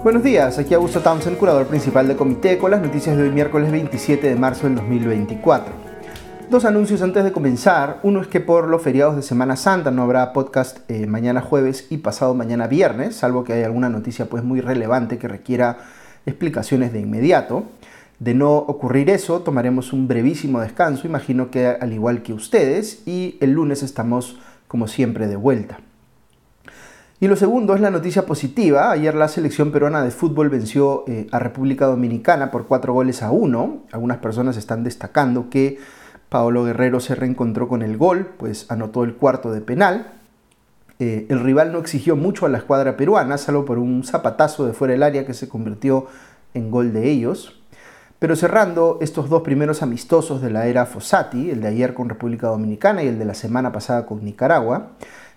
Buenos días, aquí Augusto Townsend, curador principal de Comité, con las noticias de hoy miércoles 27 de marzo del 2024. Dos anuncios antes de comenzar. Uno es que por los feriados de Semana Santa no habrá podcast mañana jueves y pasado mañana viernes, salvo que haya alguna noticia muy relevante que requiera explicaciones de inmediato. De no ocurrir eso, tomaremos un brevísimo descanso, imagino que al igual que ustedes, y el lunes estamos como siempre de vuelta. Y lo segundo es la noticia positiva. Ayer la selección peruana de fútbol venció a República Dominicana por 4-1. Algunas personas están destacando que Paolo Guerrero se reencontró con el gol, pues anotó el cuarto de penal. El rival no exigió mucho a la escuadra peruana, salvo por un zapatazo de fuera del área que se convirtió en gol de ellos. Pero cerrando estos dos primeros amistosos de la era Fossati, el de ayer con República Dominicana y el de la semana pasada con Nicaragua,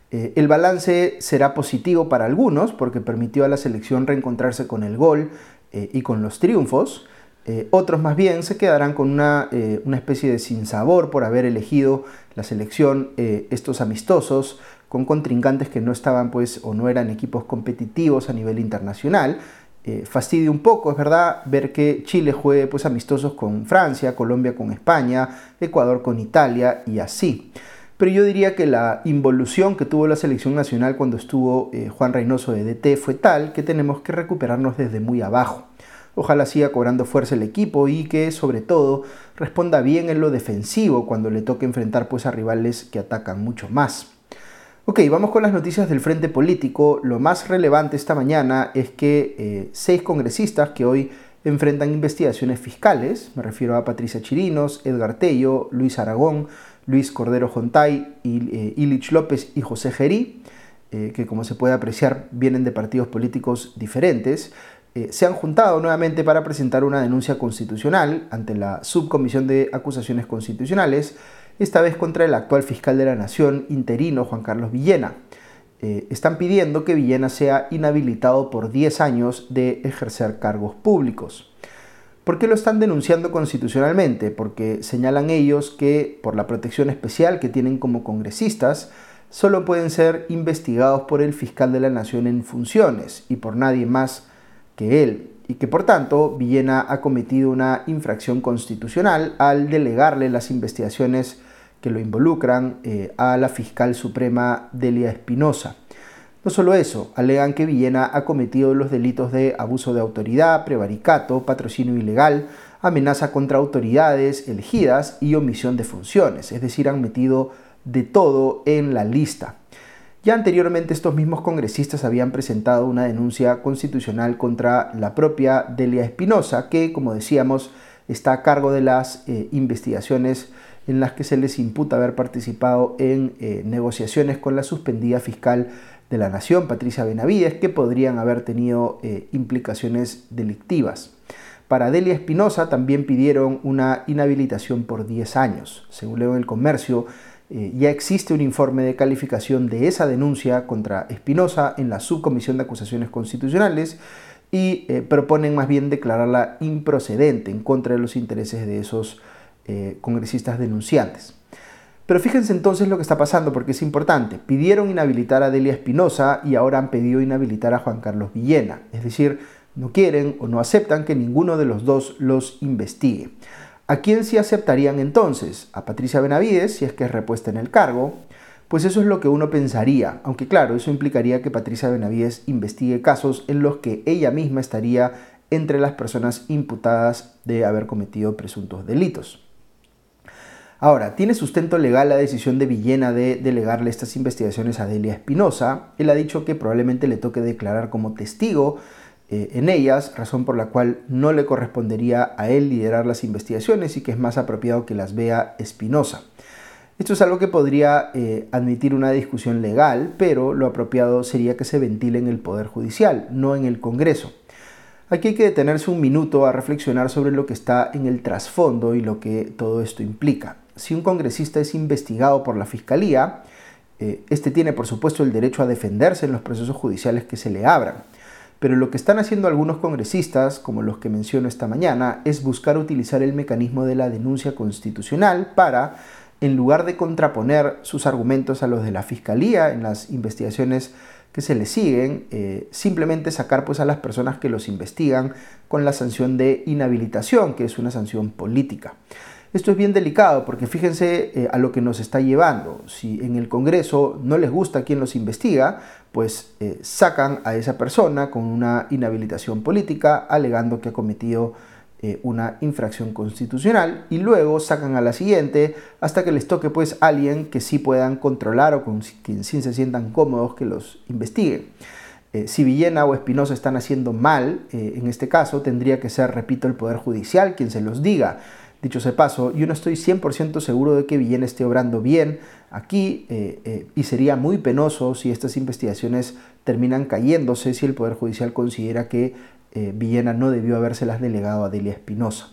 el balance será positivo para algunos porque permitió a la selección reencontrarse con el gol y con los triunfos. Otros más bien se quedarán con una especie de sinsabor por haber elegido la selección estos amistosos con contrincantes que no estaban o no eran equipos competitivos a nivel internacional. Fastidia un poco, es verdad, ver que Chile juegue amistosos con Francia, Colombia con España, Ecuador con Italia y así. Pero yo diría que la involución que tuvo la selección nacional cuando estuvo Juan Reynoso de DT fue tal que tenemos que recuperarnos desde muy abajo. Ojalá siga cobrando fuerza el equipo y que, sobre todo, responda bien en lo defensivo cuando le toque enfrentar a rivales que atacan mucho más. Ok, vamos con las noticias del frente político. Lo más relevante esta mañana es que 6 congresistas que hoy enfrentan investigaciones fiscales, me refiero a Patricia Chirinos, Edgar Tello, Luis Aragón, Luis Cordero Jontay, Illich López y José Gerí, que como se puede apreciar vienen de partidos políticos diferentes, se han juntado nuevamente para presentar una denuncia constitucional ante la Subcomisión de Acusaciones Constitucionales, esta vez contra el actual fiscal de la Nación interino, Juan Carlos Villena. Están pidiendo que Villena sea inhabilitado por 10 años de ejercer cargos públicos. ¿Por qué lo están denunciando constitucionalmente? Porque señalan ellos que por la protección especial que tienen como congresistas, solo pueden ser investigados por el fiscal de la Nación en funciones y por nadie más que él, y que por tanto Villena ha cometido una infracción constitucional al delegarle las investigaciones que lo involucran a la fiscal suprema Delia Espinosa. No solo eso, alegan que Villena ha cometido los delitos de abuso de autoridad, prevaricato, patrocinio ilegal, amenaza contra autoridades elegidas y omisión de funciones, es decir, han metido de todo en la lista. Ya anteriormente estos mismos congresistas habían presentado una denuncia constitucional contra la propia Delia Espinosa, que, como decíamos, está a cargo de las investigaciones en las que se les imputa haber participado en negociaciones con la suspendida fiscal de la Nación, Patricia Benavides, que podrían haber tenido implicaciones delictivas. Para Delia Espinosa también pidieron una inhabilitación por 10 años. Según leo en El Comercio, ya existe un informe de calificación de esa denuncia contra Espinosa en la Subcomisión de Acusaciones Constitucionales y proponen más bien declararla improcedente en contra de los intereses de esos congresistas denunciantes. Pero fíjense entonces lo que está pasando, porque es importante. Pidieron inhabilitar a Delia Espinosa y ahora han pedido inhabilitar a Juan Carlos Villena. Es decir, no quieren o no aceptan que ninguno de los dos los investigue. ¿A quién sí aceptarían entonces? A Patricia Benavides, si es que es repuesta en el cargo. Pues eso es lo que uno pensaría, aunque claro, eso implicaría que Patricia Benavides investigue casos en los que ella misma estaría entre las personas imputadas de haber cometido presuntos delitos. Ahora, ¿tiene sustento legal la decisión de Villena de delegarle estas investigaciones a Delia Espinosa? Él ha dicho que probablemente le toque declarar como testigo en ellas, razón por la cual no le correspondería a él liderar las investigaciones y que es más apropiado que las vea Espinosa. Esto es algo que podría admitir una discusión legal, pero lo apropiado sería que se ventile en el Poder Judicial, no en el Congreso. Aquí hay que detenerse un minuto a reflexionar sobre lo que está en el trasfondo y lo que todo esto implica. Si un congresista es investigado por la Fiscalía, este tiene por supuesto el derecho a defenderse en los procesos judiciales que se le abran. Pero lo que están haciendo algunos congresistas, como los que menciono esta mañana, es buscar utilizar el mecanismo de la denuncia constitucional para, en lugar de contraponer sus argumentos a los de la Fiscalía en las investigaciones que se le siguen, simplemente sacar pues a las personas que los investigan con la sanción de inhabilitación, que es una sanción política. Esto es bien delicado porque fíjense a lo que nos está llevando. Si en el Congreso no les gusta quien los investiga, pues sacan a esa persona con una inhabilitación política alegando que ha cometido una infracción constitucional, y luego sacan a la siguiente hasta que les toque pues alguien que sí puedan controlar o con quien sí se sientan cómodos que los investiguen. Si Villena o Espinosa están haciendo mal, en este caso tendría que ser, repito, el Poder Judicial quien se los diga. Dicho sea de paso, yo no estoy 100% seguro de que Villena esté obrando bien aquí, y sería muy penoso si estas investigaciones terminan cayéndose si el Poder Judicial considera que Villena no debió habérselas delegado a Delia Espinosa.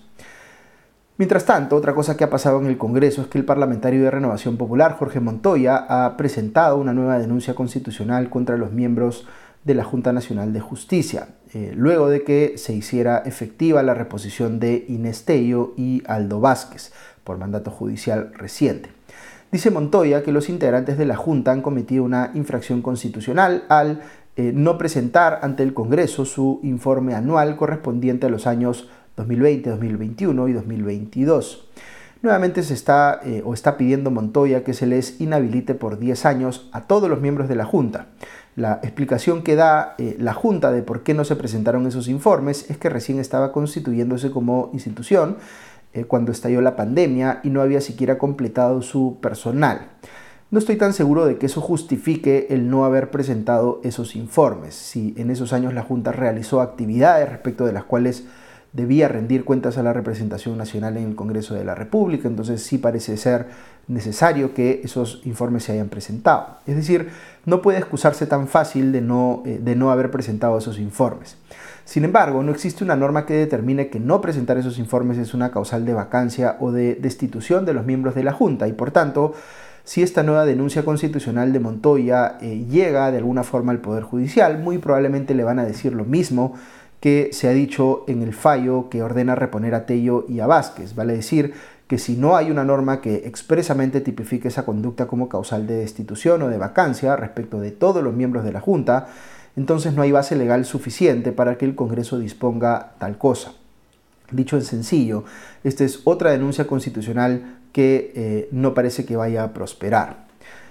Mientras tanto, otra cosa que ha pasado en el Congreso es que el parlamentario de Renovación Popular, Jorge Montoya, ha presentado una nueva denuncia constitucional contra los miembros de la Junta Nacional de Justicia, luego de que se hiciera efectiva la reposición de Inés Tello y Aldo Vázquez por mandato judicial reciente. Dice Montoya que los integrantes de la Junta han cometido una infracción constitucional al no presentar ante el Congreso su informe anual correspondiente a los años 2020, 2021 y 2022. Nuevamente está pidiendo Montoya que se les inhabilite por 10 años a todos los miembros de la Junta. La explicación que da la Junta de por qué no se presentaron esos informes es que recién estaba constituyéndose como institución cuando estalló la pandemia y no había siquiera completado su personal. No estoy tan seguro de que eso justifique el no haber presentado esos informes. Si en esos años la Junta realizó actividades respecto de las cuales debía rendir cuentas a la representación nacional en el Congreso de la República, entonces sí parece ser necesario que esos informes se hayan presentado. Es decir, no puede excusarse tan fácil de no haber presentado esos informes. Sin embargo, no existe una norma que determine que no presentar esos informes es una causal de vacancia o de destitución de los miembros de la Junta, y por tanto, si esta nueva denuncia constitucional de Montoya llega de alguna forma al Poder Judicial, muy probablemente le van a decir lo mismo que se ha dicho en el fallo que ordena reponer a Tello y a Vázquez. Vale decir que si no hay una norma que expresamente tipifique esa conducta como causal de destitución o de vacancia respecto de todos los miembros de la Junta, entonces no hay base legal suficiente para que el Congreso disponga tal cosa. Dicho en sencillo, esta es otra denuncia constitucional que no parece que vaya a prosperar.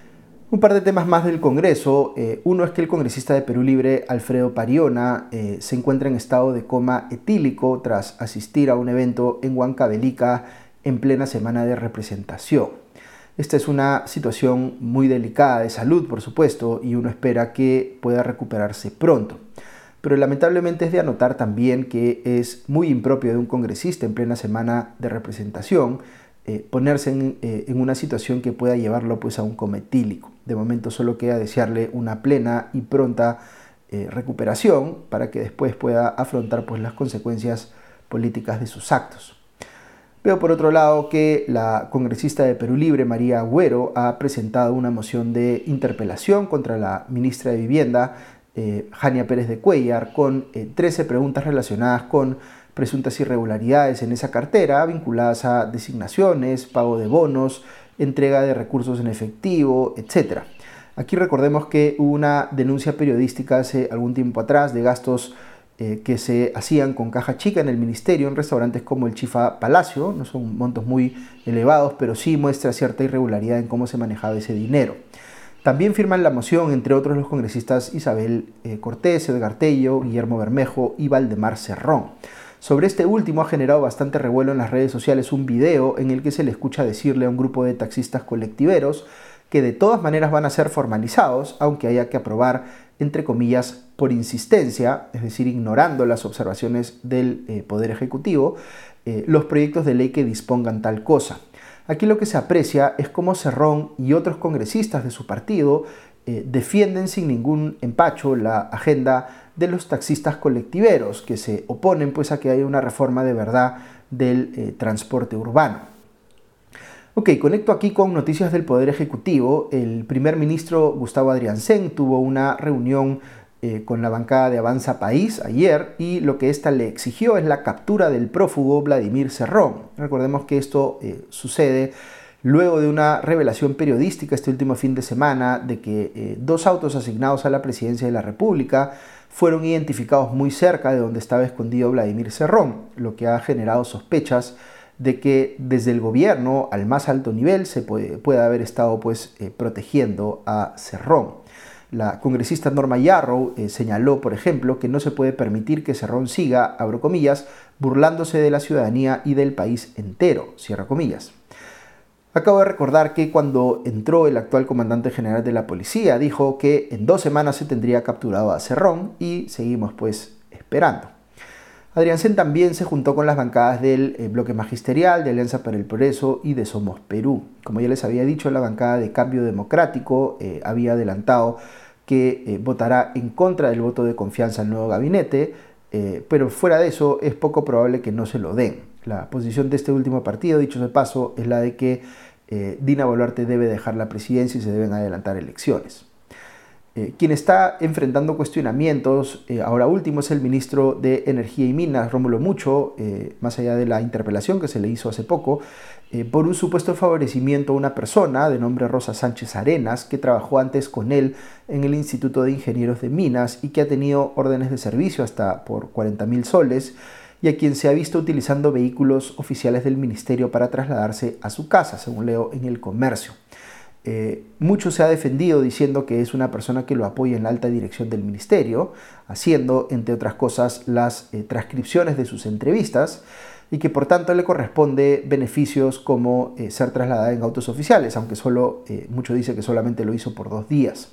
Un par de temas más del Congreso. Uno es que el congresista de Perú Libre, Alfredo Pariona, se encuentra en estado de coma etílico tras asistir a un evento en Huancavelica en plena semana de representación. Esta es una situación muy delicada de salud, por supuesto, y uno espera que pueda recuperarse pronto. Pero lamentablemente es de anotar también que es muy impropio de un congresista en plena semana de representación ponerse en una situación que pueda llevarlo pues a un coma etílico. De momento solo queda desearle una plena y pronta recuperación para que después pueda afrontar pues las consecuencias políticas de sus actos. Veo por otro lado que la congresista de Perú Libre, María Agüero, ha presentado una moción de interpelación contra la ministra de Vivienda, Jania Pérez de Cuéllar, con 13 preguntas relacionadas con presuntas irregularidades en esa cartera, vinculadas a designaciones, pago de bonos, entrega de recursos en efectivo, etc. Aquí recordemos que hubo una denuncia periodística hace algún tiempo atrás de gastos que se hacían con caja chica en el ministerio en restaurantes como el Chifa Palacio. No son montos muy elevados, pero sí muestra cierta irregularidad en cómo se manejaba ese dinero. También firman la moción, entre otros, los congresistas Isabel Cortés, Edgar Tello, Guillermo Bermejo y Valdemar Cerrón. Sobre este último ha generado bastante revuelo en las redes sociales un video en el que se le escucha decirle a un grupo de taxistas colectiveros que de todas maneras van a ser formalizados, aunque haya que aprobar, entre comillas, por insistencia, es decir, ignorando las observaciones del Poder Ejecutivo, los proyectos de ley que dispongan tal cosa. Aquí lo que se aprecia es cómo Cerrón y otros congresistas de su partido defienden sin ningún empacho la agenda de los taxistas colectiveros, que se oponen pues a que haya una reforma de verdad del transporte urbano. Ok, conecto aquí con noticias del Poder Ejecutivo. El primer ministro Gustavo Adriancén tuvo una reunión con la bancada de Avanza País ayer, y lo que ésta le exigió es la captura del prófugo Vladimir Cerrón. Recordemos que esto sucede luego de una revelación periodística este último fin de semana de que dos autos asignados a la presidencia de la República fueron identificados muy cerca de donde estaba escondido Vladimir Cerrón, lo que ha generado sospechas de que desde el gobierno al más alto nivel se puede haber estado protegiendo a Cerrón. La congresista Norma Yarrow señaló, por ejemplo, que no se puede permitir que Cerrón siga, abro comillas, burlándose de la ciudadanía y del país entero, cierra comillas. Acabo de recordar que cuando entró el actual comandante general de la policía, dijo que en 2 semanas se tendría capturado a Cerrón y seguimos esperando. Adriansen también se juntó con las bancadas del Bloque Magisterial, de Alianza para el Progreso y de Somos Perú. Como ya les había dicho, la bancada de Cambio Democrático había adelantado que votará en contra del voto de confianza al nuevo gabinete, pero fuera de eso es poco probable que no se lo den. La posición de este último partido, dicho de paso, es la de que Dina Boluarte debe dejar la presidencia y se deben adelantar elecciones. Quien está enfrentando cuestionamientos, ahora último, es el ministro de Energía y Minas, Rómulo Mucho, más allá de la interpelación que se le hizo hace poco, por un supuesto favorecimiento a una persona de nombre Rosa Sánchez Arenas, que trabajó antes con él en el Instituto de Ingenieros de Minas y que ha tenido órdenes de servicio hasta por 40.000 soles, y a quien se ha visto utilizando vehículos oficiales del ministerio para trasladarse a su casa, según leo en El Comercio. Mucho se ha defendido diciendo que es una persona que lo apoya en la alta dirección del ministerio, haciendo, entre otras cosas, las transcripciones de sus entrevistas y que por tanto le corresponde beneficios como ser trasladada en autos oficiales, aunque mucho dice que solamente lo hizo por 2 días.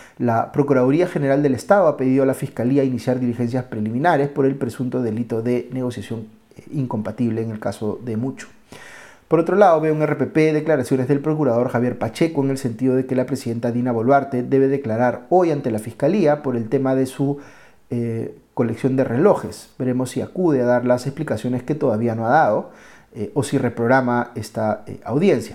La Procuraduría General del Estado ha pedido a la Fiscalía iniciar diligencias preliminares por el presunto delito de negociación incompatible en el caso de Mucho. Por otro lado, veo en RPP declaraciones del procurador Javier Pacheco en el sentido de que la presidenta Dina Boluarte debe declarar hoy ante la Fiscalía por el tema de su colección de relojes. Veremos si acude a dar las explicaciones que todavía no ha dado o si reprograma esta audiencia.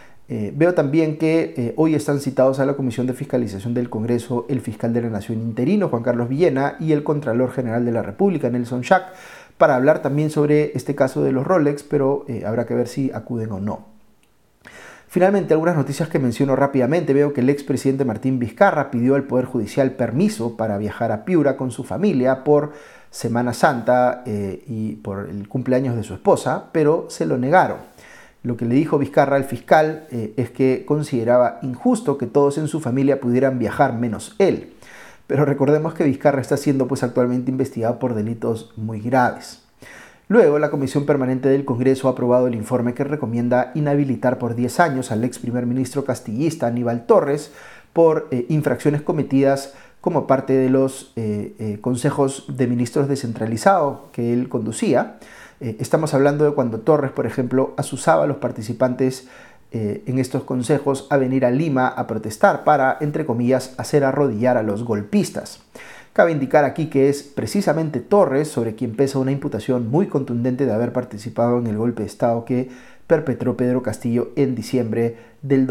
Veo también que hoy están citados a la Comisión de Fiscalización del Congreso el fiscal de la Nación interino, Juan Carlos Villena, y el Contralor General de la República, Nelson Schack, para hablar también sobre este caso de los Rolex, pero habrá que ver si acuden o no. Finalmente, algunas noticias que menciono rápidamente. Veo que el expresidente Martín Vizcarra pidió al Poder Judicial permiso para viajar a Piura con su familia por Semana Santa y por el cumpleaños de su esposa, pero se lo negaron. Lo que le dijo Vizcarra al fiscal es que consideraba injusto que todos en su familia pudieran viajar menos él. Pero recordemos que Vizcarra está siendo actualmente investigado por delitos muy graves. Luego, la Comisión Permanente del Congreso ha aprobado el informe que recomienda inhabilitar por 10 años al ex primer ministro castillista Aníbal Torres por infracciones cometidas como parte de los consejos de ministros descentralizados que él conducía. Estamos hablando de cuando Torres, por ejemplo, asusaba a los participantes en estos consejos a venir a Lima a protestar para, entre comillas, hacer arrodillar a los golpistas. Cabe indicar aquí que es precisamente Torres sobre quien pesa una imputación muy contundente de haber participado en el golpe de Estado que perpetró Pedro Castillo en diciembre del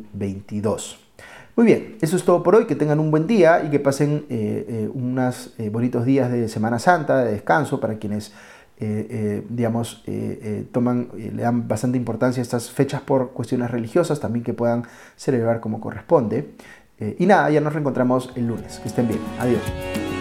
2022. Muy bien, eso es todo por hoy. Que tengan un buen día y que pasen unos bonitos días de Semana Santa, de descanso, para quienes le dan bastante importancia a estas fechas por cuestiones religiosas, también que puedan celebrar como corresponde. Y nada, ya nos reencontramos el lunes. Que estén bien. Adiós.